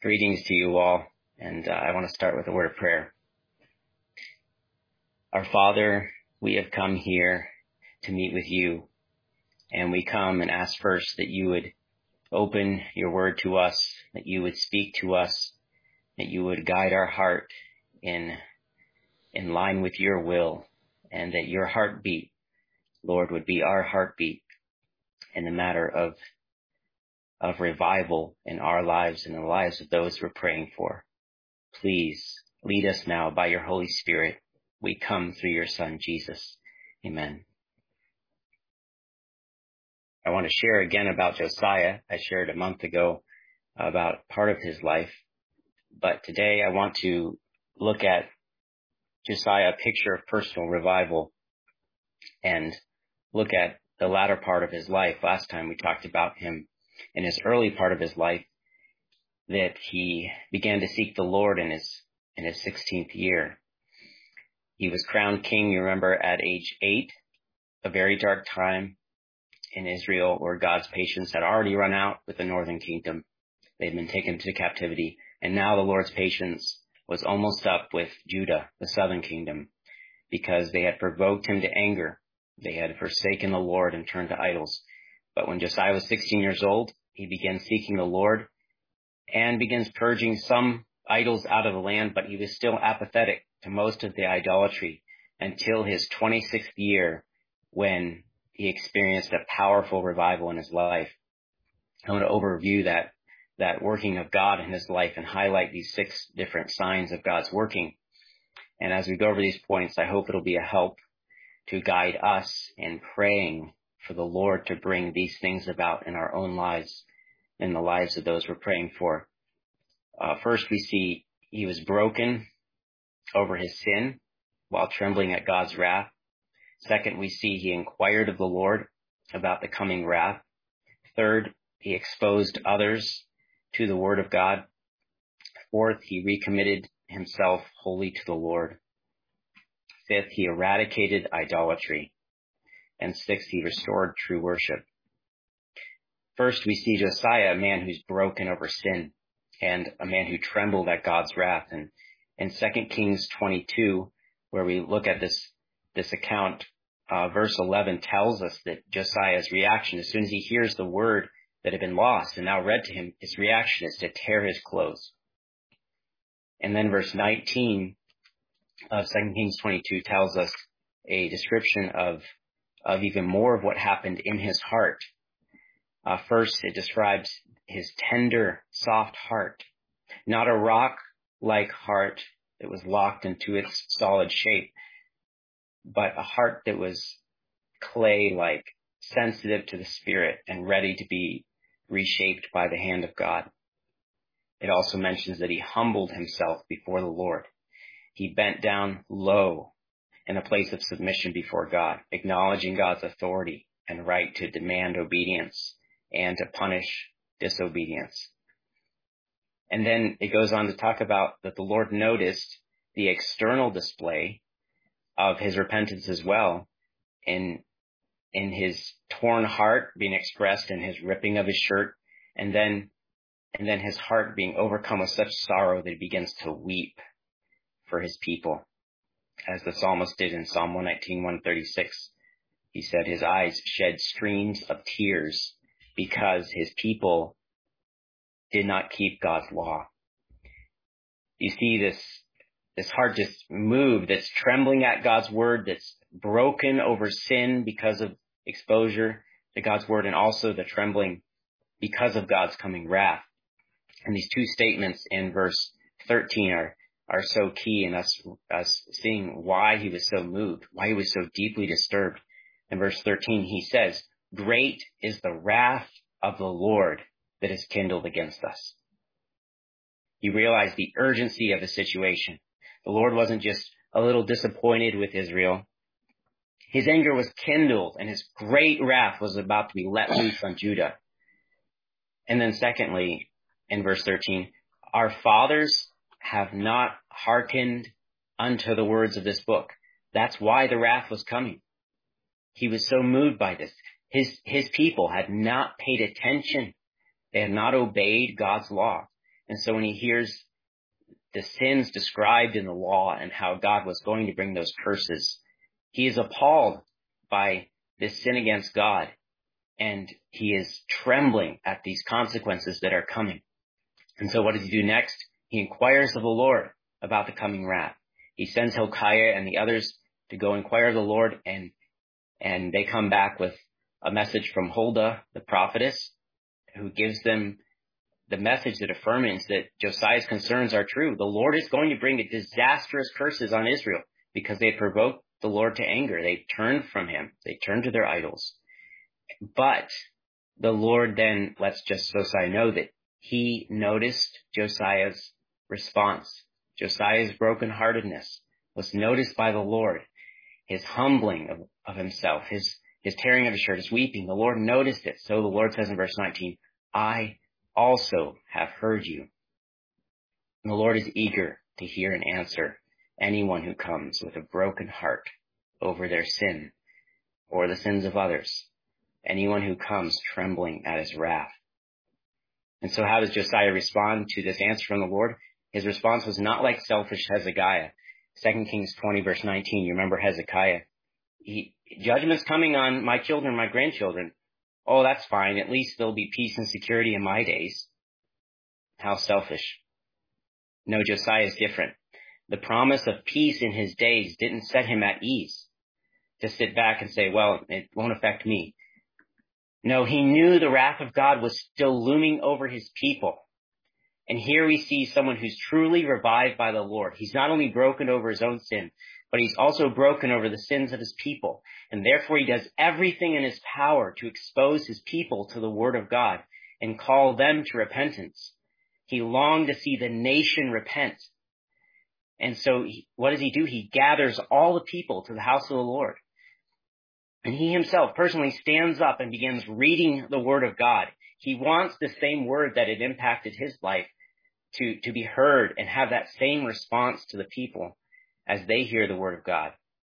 Greetings to you all, and I want to start with a word of prayer. Our Father, we have come here to meet with you, and we come and ask first that you would open your word to us, that you would speak to us, that you would guide our heart in line with your will, and that your heartbeat, Lord, would be our heartbeat in the matter of revival in our lives and the lives of those we're praying for. Please lead us now by your Holy Spirit. We come through your Son, Jesus. Amen. I want to share again about Josiah. I shared a month ago about part of his life, but today I want to look at Josiah, a picture of personal revival, and look at the latter part of his life. Last time we talked about him in his early part of his life, that he began to seek the Lord in his 16th year. He was crowned king, you remember, at age 8, a very dark time in Israel where God's patience had already run out with the northern kingdom. They'd been taken to captivity, and now the Lord's patience was almost up with Judah, the southern kingdom, because they had provoked him to anger. They had forsaken the Lord and turned to idols. But when Josiah was 16 years old, he began seeking the Lord and begins purging some idols out of the land, but he was still apathetic to most of the idolatry until his 26th year, when he experienced a powerful revival in his life. I want to overview that working of God in his life and highlight these 6 different signs of God's working. And as we go over these points, I hope it'll be a help to guide us in praying for the Lord to bring these things about in our own lives, in the lives of those we're praying for. First, we see he was broken over his sin while trembling at God's wrath. Second, we see he inquired of the Lord about the coming wrath. Third, he exposed others to the word of God. Fourth, he recommitted himself wholly to the Lord. Fifth, he eradicated idolatry. And sixth, he restored true worship. First, we see Josiah, a man who's broken over sin and a man who trembled at God's wrath. And in 2 Kings 22, where we look at this account, verse 11 tells us that Josiah's reaction, as soon as he hears the word that had been lost and now read to him, his reaction is to tear his clothes. And then verse 19 of 2 Kings 22 tells us a description of even more of what happened in his heart. First, it describes his tender, soft heart, not a rock-like heart that was locked into its solid shape, but a heart that was clay-like, sensitive to the Spirit and ready to be reshaped by the hand of God. It also mentions that he humbled himself before the Lord. He bent down low in a place of submission before God, acknowledging God's authority and right to demand obedience and to punish disobedience. And then it goes on to talk about that the Lord noticed the external display of his repentance as well, in his torn heart being expressed in his ripping of his shirt, and then his heart being overcome with such sorrow that he begins to weep for his people. As the psalmist did in Psalm 119, 136, he said his eyes shed streams of tears because his people did not keep God's law. You see this heart just moved, that's trembling at God's word, that's broken over sin because of exposure to God's word, and also the trembling because of God's coming wrath. And these 2 statements in verse 13 are so key in us seeing why he was so moved, why he was so deeply disturbed. In verse 13, he says, "Great is the wrath of the Lord that is kindled against us." He realized the urgency of the situation. The Lord wasn't just a little disappointed with Israel. His anger was kindled, and his great wrath was about to be let loose on Judah. And then secondly, in verse 13, our fathers have not hearkened unto the words of this book. That's why the wrath was coming. He was so moved by this. His people had not paid attention. They had not obeyed God's law. And so when he hears the sins described in the law and how God was going to bring those curses, he is appalled by this sin against God, and he is trembling at these consequences that are coming. And so what does he do next? He inquires of the Lord about the coming wrath. He sends Hilkiah and the others to go inquire of the Lord, and they come back with a message from Huldah, the prophetess, who gives them the message that affirms that Josiah's concerns are true. The Lord is going to bring a disastrous curses on Israel because they provoked the Lord to anger. They turned from him. They turned to their idols. But the Lord then lets Josiah know that he noticed Josiah's response. Josiah's brokenheartedness was noticed by the Lord. His humbling of himself, his tearing of his shirt, his weeping, the Lord noticed it. So the Lord says in verse 19, I also have heard you. And the Lord is eager to hear and answer anyone who comes with a broken heart over their sin or the sins of others. Anyone who comes trembling at his wrath. And so how does Josiah respond to this answer from the Lord? His response was not like selfish Hezekiah. 2 Kings 20 verse 19, you remember Hezekiah. Judgment's coming on my children, my grandchildren. Oh, that's fine. At least there'll be peace and security in my days. How selfish. No, Josiah is different. The promise of peace in his days didn't set him at ease to sit back and say, well, it won't affect me. No, he knew the wrath of God was still looming over his people. And here we see someone who's truly revived by the Lord. He's not only broken over his own sin, but he's also broken over the sins of his people. And therefore he does everything in his power to expose his people to the word of God and call them to repentance. He longed to see the nation repent. And so what does he do? He gathers all the people to the house of the Lord. And he himself personally stands up and begins reading the word of God. He wants the same word that had impacted his life to be heard and have that same response to the people as they hear the word of God.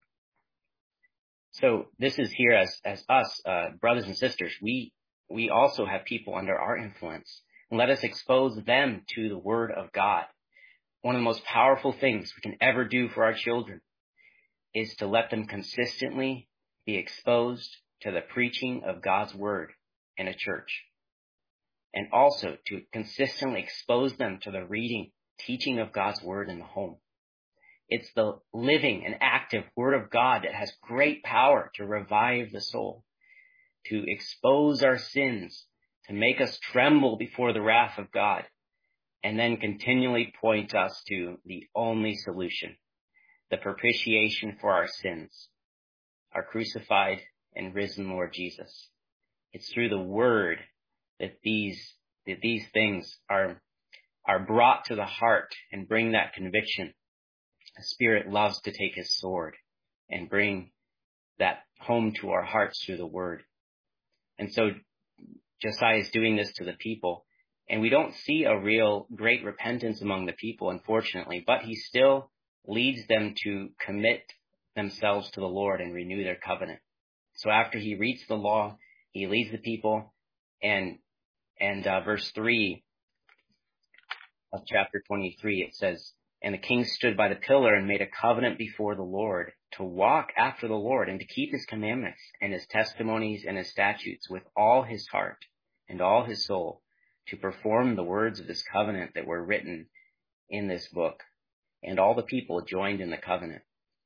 So this is here as us, brothers and sisters, we also have people under our influence. And let us expose them to the word of God. One of the most powerful things we can ever do for our children is to let them consistently be exposed to the preaching of God's word in a church. And also to consistently expose them to the reading, teaching of God's word in the home. It's the living and active word of God that has great power to revive the soul, to expose our sins, to make us tremble before the wrath of God, and then continually point us to the only solution, the propitiation for our sins, our crucified and risen Lord Jesus. It's through the word that these things are brought to the heart and bring that conviction. The Spirit loves to take his sword and bring that home to our hearts through the word. And so Josiah is doing this to the people, and we don't see a real great repentance among the people, unfortunately, but he still leads them to commit themselves to the Lord and renew their covenant. So after he reads the law, he leads the people, and verse 3 of chapter 23, it says, and the king stood by the pillar and made a covenant before the Lord to walk after the Lord and to keep his commandments and his testimonies and his statutes with all his heart and all his soul, to perform the words of this covenant that were written in this book. And all the people joined in the covenant.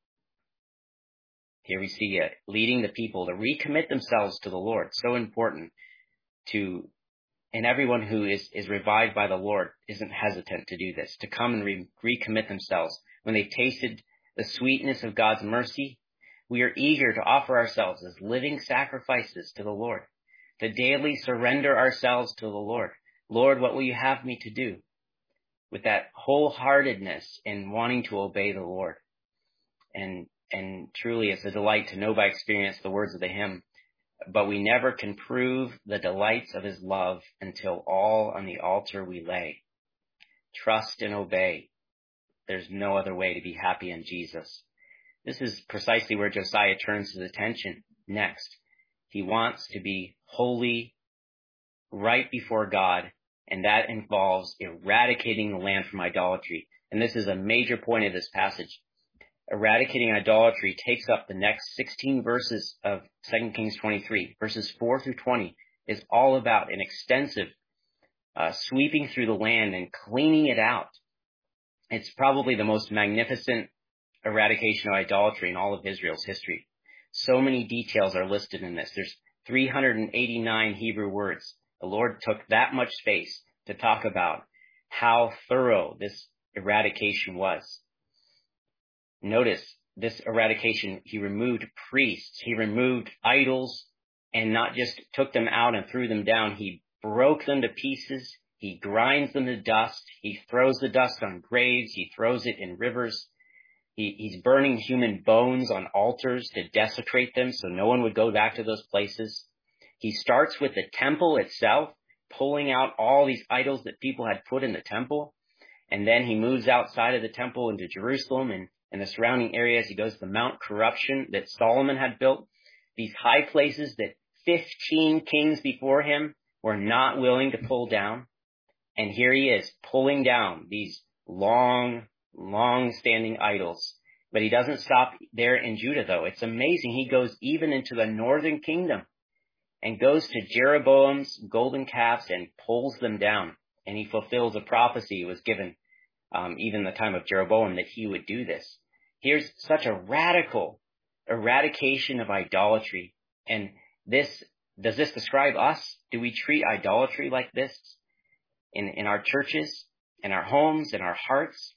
Here we see it, leading the people to recommit themselves to the Lord. So important and everyone who is revived by the Lord isn't hesitant to do this, to come and recommit themselves. When they've tasted the sweetness of God's mercy, we are eager to offer ourselves as living sacrifices to the Lord, to daily surrender ourselves to the Lord. Lord, what will you have me to do? With that wholeheartedness in wanting to obey the Lord. And truly it's a delight to know by experience the words of the hymn, but we never can prove the delights of his love until all on the altar we lay. Trust and obey. There's no other way to be happy in Jesus. This is precisely where Josiah turns his attention next. He wants to be holy right before God and that involves eradicating the land from idolatry. And this is a major point of this passage. Eradicating idolatry takes up the next 16 verses of 2 Kings 23. Verses 4 through 20 is all about an extensive sweeping through the land and cleaning it out. It's probably the most magnificent eradication of idolatry in all of Israel's history. So many details are listed in this. There's 389 Hebrew words. The Lord took that much space to talk about how thorough this eradication was. Notice this eradication, he removed priests, he removed idols, and not just took them out and threw them down. He broke them to pieces. He grinds them to dust. He throws the dust on graves. He throws it in rivers. He's burning human bones on altars to desecrate them so no one would go back to those places. He starts with the temple itself, pulling out all these idols that people had put in the temple. And then he moves outside of the temple into Jerusalem and the surrounding areas. He goes to the Mount Corruption that Solomon had built, these high places that 15 kings before him were not willing to pull down. And here he is pulling down these long-standing idols. But he doesn't stop there in Judah, though. It's amazing. He goes even into the northern kingdom and goes to Jeroboam's golden calves and pulls them down. And he fulfills a prophecy was given even the time of Jeroboam that he would do this. Here's such a radical eradication of idolatry. And does this describe us? Do we treat idolatry like this in our churches, in our homes, in our hearts?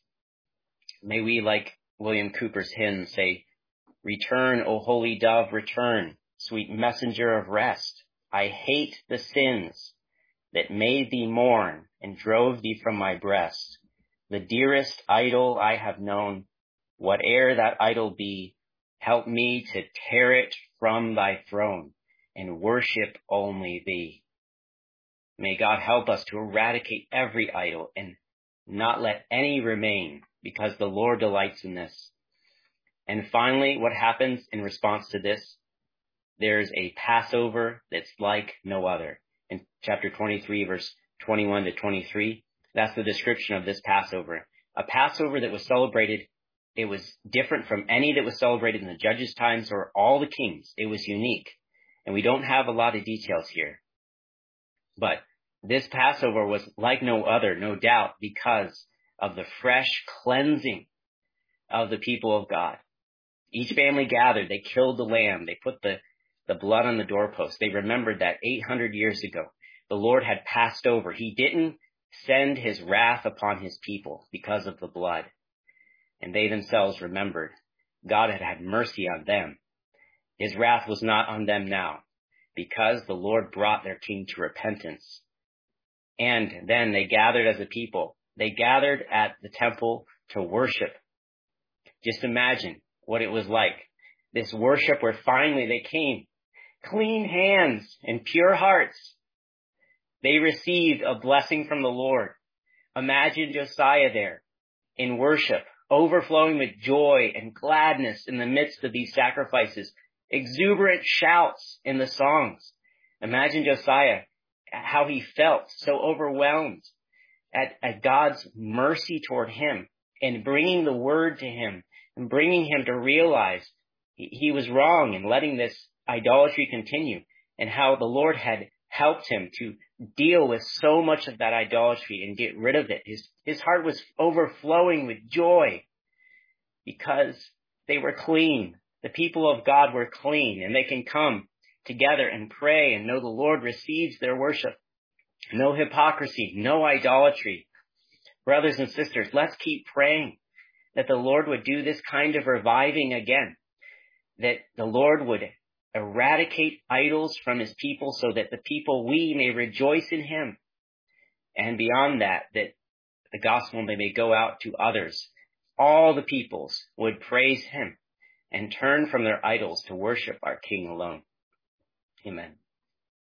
May we, like William Cooper's hymn, say, "Return, O holy dove, return, sweet messenger of rest. I hate the sins that made thee mourn and drove thee from my breast. The dearest idol I have known, whate'er that idol be, help me to tear it from thy throne and worship only thee." May God help us to eradicate every idol and not let any remain, because the Lord delights in this. And finally, what happens in response to this? There's a Passover that's like no other. In chapter 23, verse 21 to 23, that's the description of this Passover. A Passover that was celebrated, it was different from any that was celebrated in the Judges' times or all the kings. It was unique. And we don't have a lot of details here. But this Passover was like no other, no doubt, because of the fresh cleansing of the people of God. Each family gathered, they killed the lamb, they put the blood on the doorpost. They remembered that 800 years ago, the Lord had passed over. He didn't send his wrath upon his people because of the blood. And they themselves remembered God had had mercy on them. His wrath was not on them now, because the Lord brought their king to repentance. And then they gathered as a people. They gathered at the temple to worship. Just imagine what it was like. This worship where finally they came. Clean hands and pure hearts. They received a blessing from the Lord. Imagine Josiah there in worship, overflowing with joy and gladness in the midst of these sacrifices. Exuberant shouts in the songs. Imagine Josiah, how he felt so overwhelmed at God's mercy toward him and bringing the word to him and bringing him to realize he was wrong in letting this idolatry continue, and how the Lord had helped him to deal with so much of that idolatry and get rid of it. His heart was overflowing with joy because they were clean. The people of God were clean, and they can come together and pray and know the Lord receives their worship. No hypocrisy, no idolatry. Brothers and sisters, let's keep praying that the Lord would do this kind of reviving again, that the Lord would eradicate idols from his people so that the people, we may rejoice in him. And beyond that, that the gospel may go out to others. All the peoples would praise him and turn from their idols to worship our King alone. Amen.